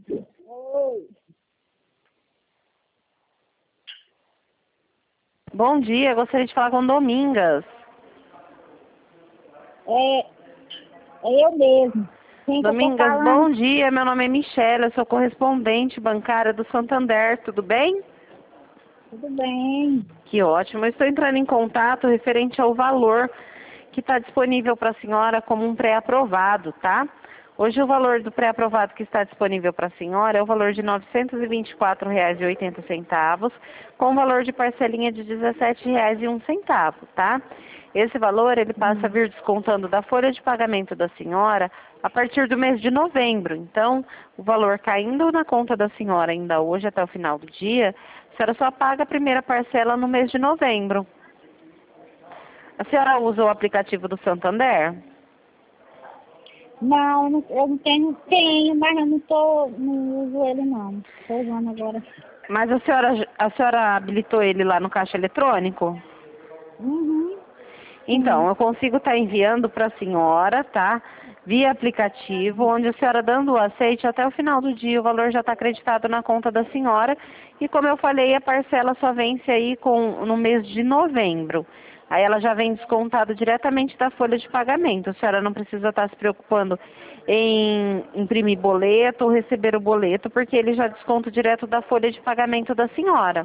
Oi. Bom dia, gostaria de falar com Domingas. É eu mesmo. Quem que eu tô Domingas, falando? bom dia, meu nome é Michelle, eu sou correspondente bancária do Santander, tudo bem? Tudo bem. Que ótimo, eu estou entrando em contato referente ao valor que está disponível para a senhora como um pré-aprovado, tá? Hoje o valor do pré-aprovado que está disponível para a senhora é o valor de R$ 924,80, com valor de parcelinha de R$ 17,01, tá? Esse valor ele passa a vir descontando da folha de pagamento da senhora a partir do mês de novembro. Então, o valor caindo na conta da senhora ainda hoje até o final do dia, a senhora só paga a primeira parcela no mês de novembro. A senhora usa o aplicativo do Santander? Não, eu não tenho, mas eu não uso ele não. Estou usando agora. Mas a senhora habilitou ele lá no caixa eletrônico? Uhum. Então, Sim. eu consigo estar enviando para a senhora, tá? Via aplicativo, onde a senhora dando o aceite, até o final do dia o valor já está acreditado na conta da senhora. E como eu falei, a parcela só vence aí no mês de novembro. Aí ela já vem descontada diretamente da folha de pagamento. A senhora não precisa estar se preocupando em imprimir boleto ou receber o boleto, porque ele já desconta direto da folha de pagamento da senhora.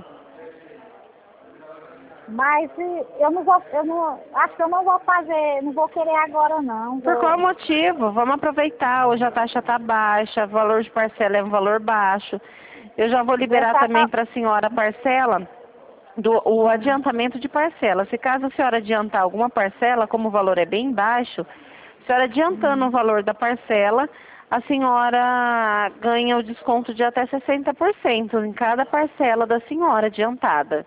Mas acho que eu não vou fazer, não vou querer agora não. Por qual motivo? Vamos aproveitar. Hoje a taxa está baixa, o valor de parcela é um valor baixo. Eu já vou Vou liberar também para a senhora a parcela, o adiantamento de parcela. Se caso a senhora adiantar alguma parcela, como o valor é bem baixo, a senhora adiantando o valor da parcela, a senhora ganha o desconto de até 60% em cada parcela da senhora adiantada.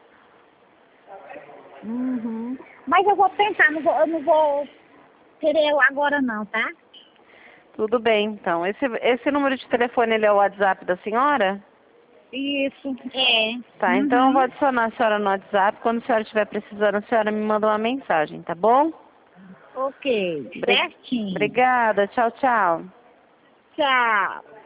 Uhum. Mas eu vou tentar, eu não vou querer agora não, tá? Tudo bem, então. Esse número de telefone ele é o WhatsApp da senhora? Isso, é. Tá, então eu vou Uhum. adicionar a senhora no WhatsApp. Quando a senhora estiver precisando, a senhora me manda uma mensagem, tá bom? Ok, Obri- certinho. Obrigada, tchau, tchau. Tchau.